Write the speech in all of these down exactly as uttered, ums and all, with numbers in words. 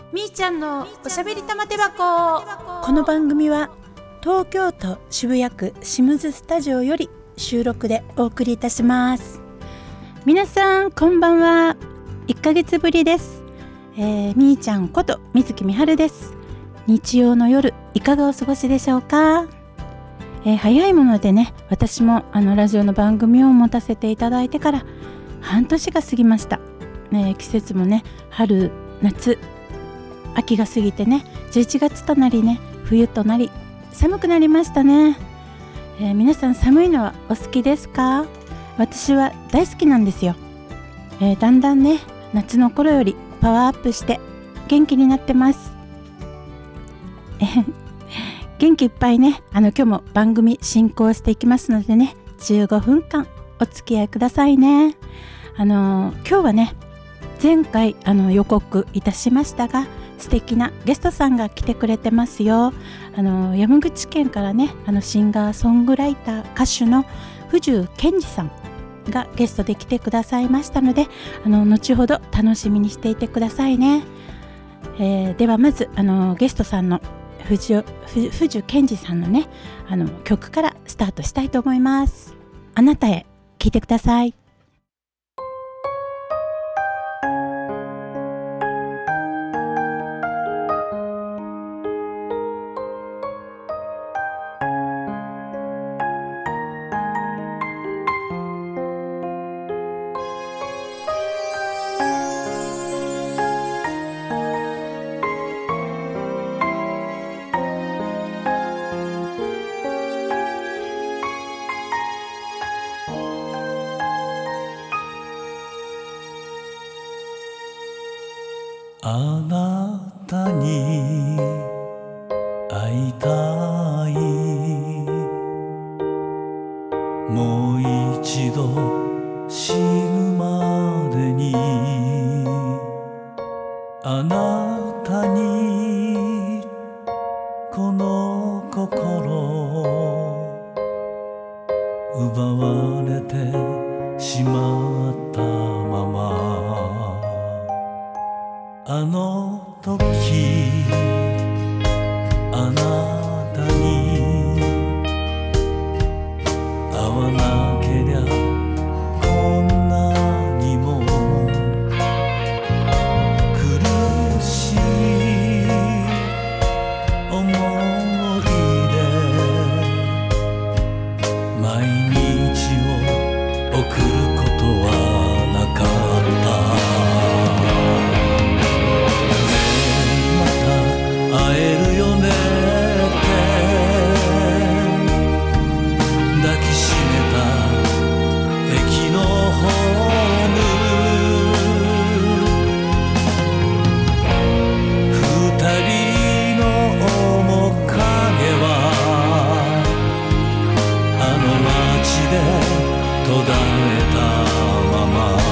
みーちゃんのおしゃべり玉手箱。 この番組は東京都渋谷区シムズスタジオより収録でお送りいたします。皆さんこんばんは。いっかげつぶりです。えー、みーちゃんこと水木みはるです。日曜の夜いかがお過ごしでしょうか。えー、早いものでね、私もあのラジオの番組を持たせていただいてから半年が過ぎました。ね、季節もね、春夏秋が過ぎてね、じゅういちがつとなりね、冬となり寒くなりましたね。えー、皆さん寒いのはお好きですか？私は大好きなんですよ。えー、だんだんね、夏の頃よりパワーアップして元気になってます。えー、元気いっぱいね、あの今日も番組進行していきますのでね、じゅうごふんかんお付き合いくださいね。あのー、今日はね、前回あの予告いたしましたが、素敵なゲストさんが来てくれてますよ。あの山口県からね、あのシンガーソングライター歌手の藤健二さんがゲストで来てくださいましたので、あの後ほど楽しみにしていてくださいね。えー、ではまずあのゲストさんの藤藤健二さんのね、あの曲からスタートしたいと思います。あなたへ、聴いてください。 あなたに会いたい、もう一度死ぬまでに、あなたにこの心奪われてしまったまま、あの時あなたに会わなけりゃこんなにも苦しい思いで毎日を送ることはなかった。会えるよねって抱きしめた駅のホーム、二人の面影はあの街で途絶えたまま。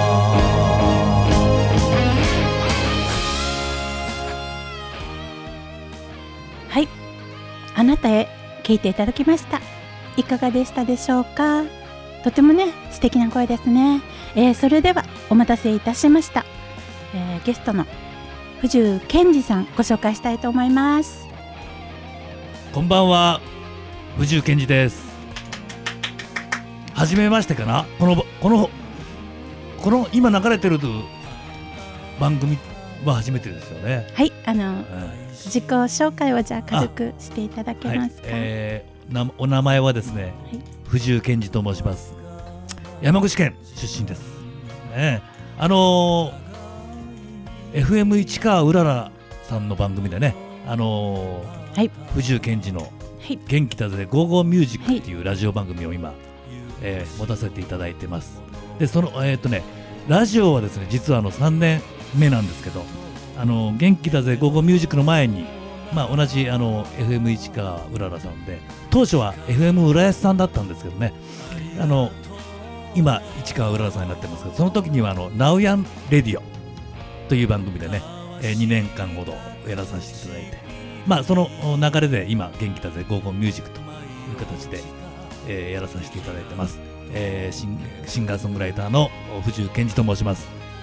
はい、あなたへ聴いていただきました。いかがでしたでしょうか。とてもね、素敵な声ですね。えー、それではお待たせいたしました、えー、ゲストの藤健二さんご紹介したいと思います。 こんばんは、藤健二です。はじめましてかな。このこのこの今流れてる番組は初めてですよね。 はい、あの、 はい、 自己紹介をじゃあ軽くしていただけますか。 はい、えー、なお名前はですね、はい、藤健二と申します。山口県出身です、ね、あのー、エフエム 市川うららさんの番組でね、あのーはい、藤健二の元気だぜゴーゴーミュージックっていうラジオ番組を今、はい、えー、持たせていただいてます。でそのえっとねラジオはですね、実はあのさんねんめなんですけど、あの元気だぜゴーゴーミュージックの前に、まあ、同じあの エフエム 市川うららさんで、当初は エフエム 浦安さんだったんですけどね、あの今市川うららさんになってますけど、その時にはあのナウヤンレディオという番組でね、えー、にねんかんほどやらさせていただいて、まあその流れで今元気だぜゴーゴーミュージックという形で、えー、やらさせていただいてます。えー、シン、シンガーソングライターの藤健二と申します。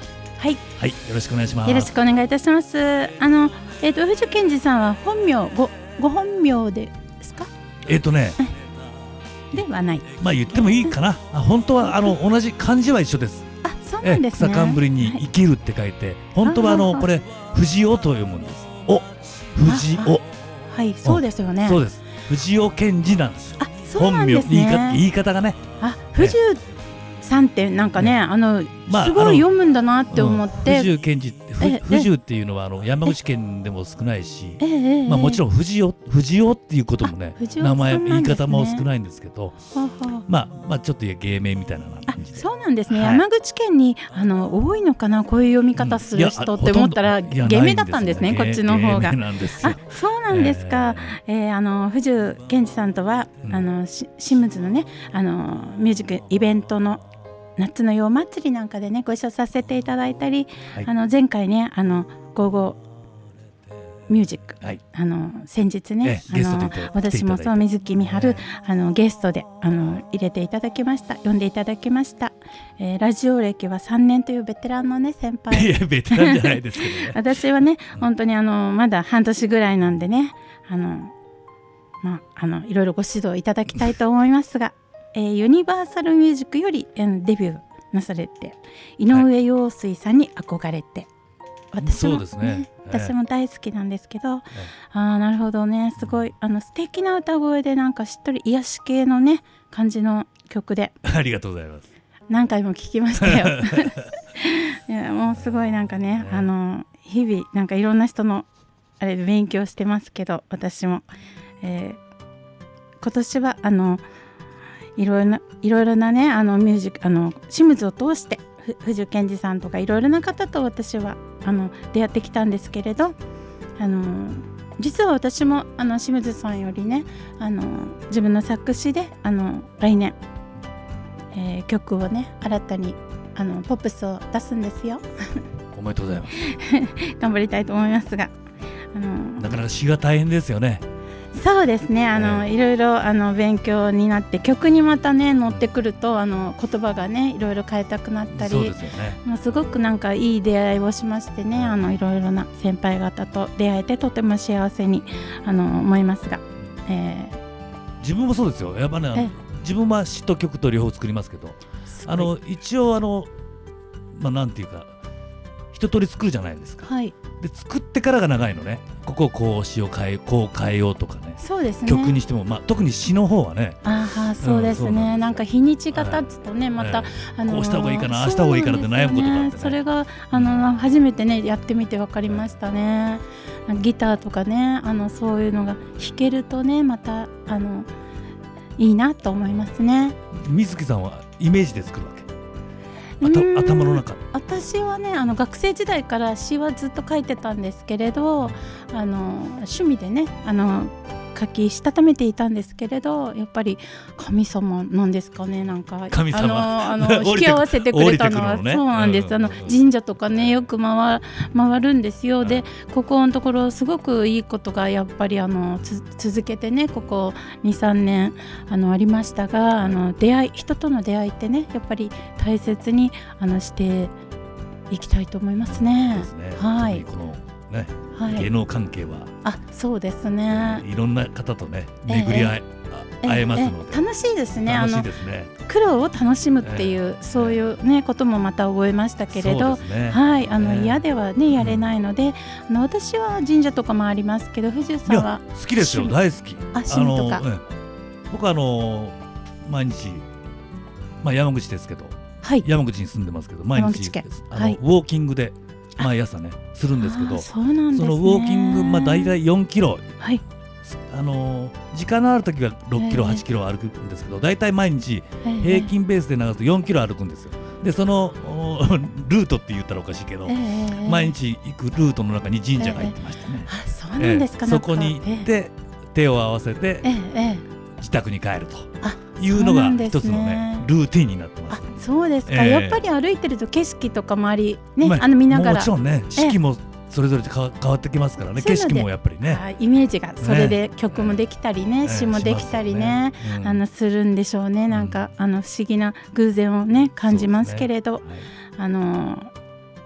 はい、 はい、よろしくお願いします。 よろしくお願いいたします。あの、えっ、ー、と藤健二さんは本名ごご本名ですか？ えっ、ー、とねではない。 まあ言ってもいいかな。あ、本当はあの同じ漢字は一緒です。 あ、そうなんですね。 草冠に生きるって書いて、はい、本当はあのこれ藤尾と読むんです。お、藤尾。 はい、そうですよね。 そうです。藤尾健二なんです。 あ、そうなんですね。 本名、言い方、言い方がね。 あ、藤さんってなんかね、あの、まあ、すごい読むんだなって思って。 藤健二って、藤っていうのはあの山口県でも少ないし、 ええ、 まあもちろん藤尾、藤尾っていうこともね、名前言い方も少ないんですけど、まあまあちょっと芸名みたいな感じで。 そうなんですね。山口県にあの多いのかな、こういう読み方する人って思ったら芸名だったんですね。こっちの方が。あ、そうなんですか。えー、あの藤健二さんとはあのシムズのね、あのミュージックイベントの夏の夜祭りなんかでねご一緒させていただいたり、はい、あの前回ねあのゴーゴーミュージック、はい、あの先日ねあの私もそう水木みはる、あのゲストであの入れていただきました、呼んでいただきました、えー、ラジオ歴はさんねんというベテランのね先輩。 いやベテランじゃないですけどね私はね本当にあのまだ半年ぐらいなんでねあのまああのいろいろご指導いただきたいと思いますがえー、ユニバーサルミュージックより、えー、デビューなされて井上陽水さんに憧れて、はい、私も、ね、そうですね、私も大好きなんですけど、えー、あーなるほどね、すごいあの素敵な歌声でなんかしっとり癒し系のね感じの曲でありがとうございます。 何回も聴きましたよいやもうすごいなんかね、あの日々なんかいろんな人のあれで勉強してますけど私も、えー、今年はあのいろいろないろいろなねあのミュージックあのシムズを通して藤健二さんとかいろいろな方と私はあの出会ってきたんですけれど、あの実は私もあのシムズさんよりねあの自分の作詞であの来年、えー、曲をね新たにあのポップスを出すんですよおめでとうございます頑張りたいと思いますが、あのなかなか詩が大変ですよね。 そうですね、あの、えー、いろいろあの勉強になって曲にまたね乗ってくるとあの言葉がねいろいろ変えたくなったり、 そうですよね、 まあ、すごくなんかいい出会いをしましてね、あのいろいろな先輩方と出会えてとても幸せにあの思いますが、えー、自分もそうですよ。やっぱね自分は詩と曲と両方作りますけど、あの一応あの、まあ、なんていうか一通り作るじゃないですか、 はい、 で作ってからが長いのね。ここをこう詩を変えこう変えようとかね、 そうですね、 曲にしても、まあ、特に詩の方はね、 ああそうですね、うん、なん, なんか日にちが経つとね、はい、また、 はいあのー、 こうした方がいいかなああした方がいいかなって悩むことがあって、ね、 それがあの、うん、初めてねやってみて分かりましたね、はい、ギターとかねあのそういうのが弾けるとねまたあのいいなと思いますね。 水木さんはイメージで作るわけ？頭の中。 私はねあの学生時代から詩はずっと書いてたんですけれど、あの趣味でねあの書きしたためていたんですけれど、やっぱり神様なんですかね、なんか神様あのあの引き合わせてくれたのは、ね、そうなんです、うん、あの神社とかねよく回、回るんですよ、うん、でここのところすごくいいことがやっぱりあのつ続けてねここ にさんねんあのありましたが、あの出会い人との出会いってねやっぱり大切にあのしていきたいと思いますね。 ですね、 はい、 このね、はい、芸能関係はあそうですね、 いろんな方とね巡り合え、えー、会えますので、 えー、楽しいですね。 楽しいですね。 あの苦労を楽しむっていう、えー、そういうねこともまた覚えましたけれど、ね、はいあの、えー、嫌ではねやれないので、うん、あの私は神社とかもありますけど、藤井さんは好きですよ、大好き。 あ趣味とか、 あの、うん、僕はあの毎日、まあ、山口ですけど、はい、山口に住んでますけど毎日あの、はい、ウォーキングで毎朝ねするんですけど、 そうなんですね、 そのウォーキング、まあ、大体よんキロ、 はい、 あの時間のある時はろっキロ、えー、はちキロ歩くんですけど、大体毎日平均ベースで流すとよんキロ歩くんですよ。でそのルートって言ったらおかしいけど、えー、毎日行くルートの中に神社が入ってましたね、 えー、あそうなんですか、 えー、そこに行って、えー、手を合わせて、えーえー、自宅に帰るというのが一つのねルーティンになってます、ね。 あそうですか、えー、やっぱり歩いてると景色とかもあり、ねまあ、あの見ながらもちろんね四季もそれぞれ変わってきますからね、景色もやっぱりねイメージがそれで曲もできたりね、詩もできたりね、あのするんでしょうね。なんかあの不思議な偶然をね感じますけれど、あの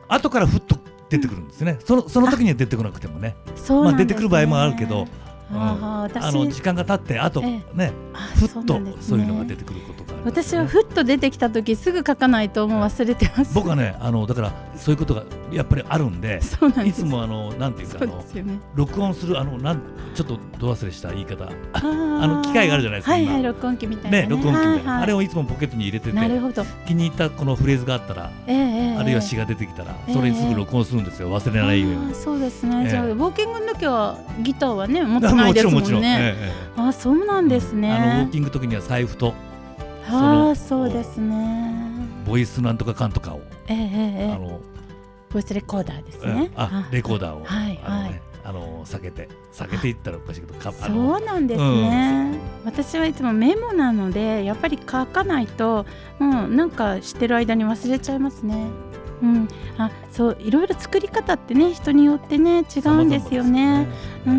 後からふっと出てくるんですね、うん、そのその時には出てこなくてもね、 そうなんですね、 まあ、出てくる場合もあるけど、うん、 ああの時間が経ってあと、ええ、ねふっとそういうのが出てくることがある、ね、 私はふっと出てきた時すぐ書かないともう忘れてます、 僕はねあのだからそういうことがやっぱりあるんで、 そうなんです、 いつもあのなんていうか、あの録音するあのなんちょっとど忘れした言い方、あの機械があるじゃないですか、 はいはい、録音機みたいな ね, ね録音機みたいな、 はいはい、 あれをいつもポケットに入れてて、 なるほど、 気に入ったこのフレーズがあったら、 えー、 あるいは詩が出てきたら、えー、それにすぐ録音するんですよ、忘れないように。 あ、そうですね、 えー、 じゃあウォーキングの時はギターはね持ってないですもんね。 もちろんもちろん、えー、あ、そうなんですね、 うん、あのウォーキングの時には財布とあ、そうですね、 ボイスなんとかかんとかを、 えーえー、 あのボイスレコーダーですね、 えー、あレコーダーを、 はいあのね、 はい、 あの避けて避けていったらおかしいけど、 そうなんですね、うん、私はいつもメモなのでやっぱり書かないともうなんかしてる間に忘れちゃいますね。うん、あ、そう、いろいろ作り方ってね人によってね違うんですよね。うん、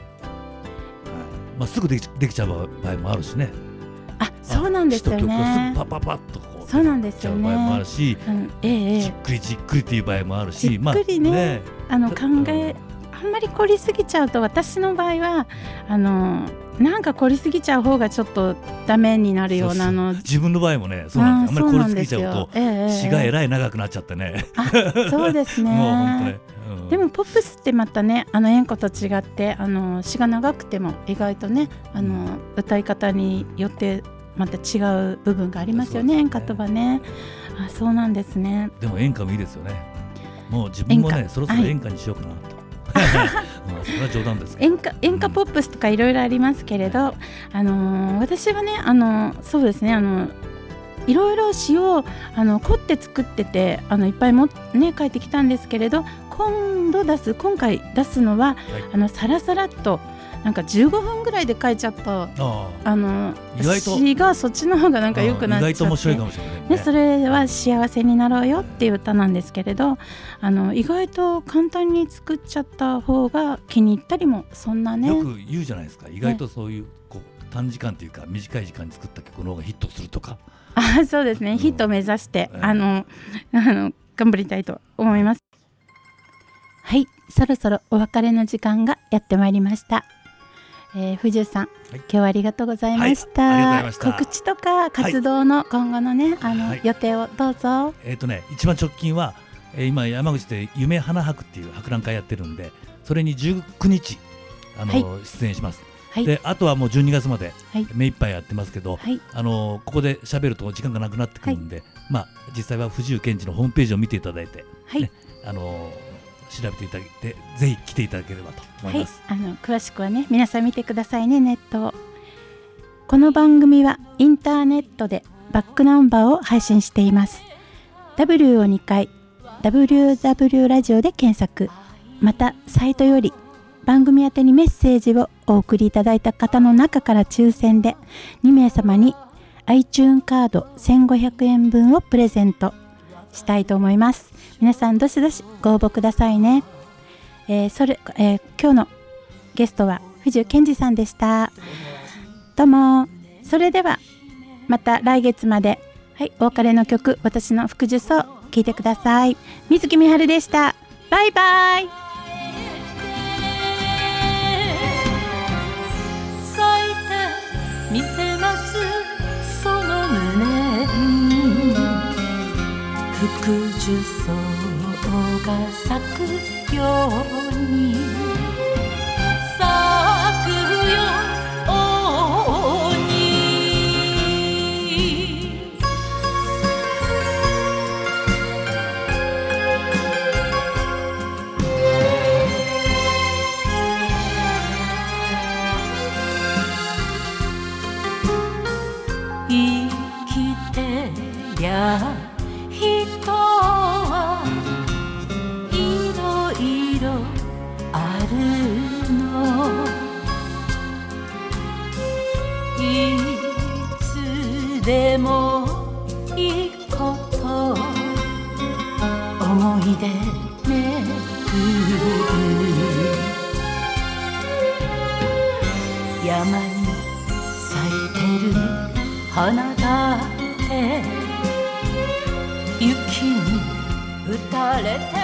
まあ、すぐでき、できちゃう場合もあるしね。 あ、そうなんですよね。 曲がすぐパパパッとこうそうなんですよね。 できちゃう場合もあるし、 うん、ええ、 じっくりじっくりっていう場合もあるし、 じっくりね、 まあ、ねあの考え、あんまり凝りすぎちゃうと、私の場合はあのなんか凝りすぎちゃう方がちょっとダメになるようなの。 自分の場合もね、そうなんです。あんまり凝りすぎちゃうと、 ええ、 詩がえらい長くなっちゃってね。 あ、そうですね。 もう本当ね、うん、 でもポップスってまたね、あの演歌と違ってあの詩が長くても意外とね、あの歌い方によってまた違う部分がありますよね、演歌とはね。あ、そうなんですね。 でも演歌もいいですよね。もう自分もね、そろそろ演歌にしようかなと。まあそれは冗談ですけど、 演歌、演歌ポップスとかいろいろありますけれど、あのー、私はね、あのー、そうですね、あのいろいろ詩をあの凝って作ってて、あのいっぱいも、ね、書いてきたんですけれど、今度出す今回出すのは、はい、あのサラサラっとなんかじゅうごふんぐらいで書いちゃった、ああの詩がそっちの方がなんか良くなっちゃって、意外と面白いかもしれないね。でそれは幸せになろうよっていう歌なんですけれど、あの意外と簡単に作っちゃった方が気に入ったりも、そんなね、 よく言うじゃないですか、意外とそういう、こう短時間というか短い時間に作った曲の方がヒットするとか。 あ、そうですね、うん、ヒットを目指して、えー、あのあの頑張りたいと思います。はい、そろそろお別れの時間がやってまいりました。えー、藤井さん、はい、今日はありがとうございました。 はい、ありがとうございました。 告知とか活動の今後のね、はい、あの、はい、予定をどうぞ。 えっとね、一番直近は、えー、今山口で夢花博っていう博覧会やってるんで、それにじゅうくにちあの、はい、出演します。はい、であとはもうじゅうにがつまで目いっぱいやってますけど、はい、あのここで喋ると時間がなくなってくるんで、はい、まあ実際は藤井健二のホームページを見ていただいて、はいね、あの調べていただいてぜひ来ていただければと思います。 はい、あの詳しくはね皆さん見てくださいね、ネットを。この番組はインターネットでバックナンバーを配信しています。 W をにかい ダブリューダブリュー ラジオで検索、またサイトより番組宛てにメッセージをお送りいただいた方の中から抽選でにめいさまに iTunes カードせんごひゃくえんぶんをプレゼントしたいと思います。皆さんどしどしご応募くださいね。えー、それ、えー、今日のゲストは藤井健二さんでした。どうも。それではまた来月まで、はい、お別れの曲、私の福寿草聴いてください。水木みはるでした。バイバイ。 見せますその胸に福寿草が咲くように咲くように生きてりゃ人はいろいろあるの、いつでもいいこと思い出めぐる山に咲いてる花だって雪に歌れて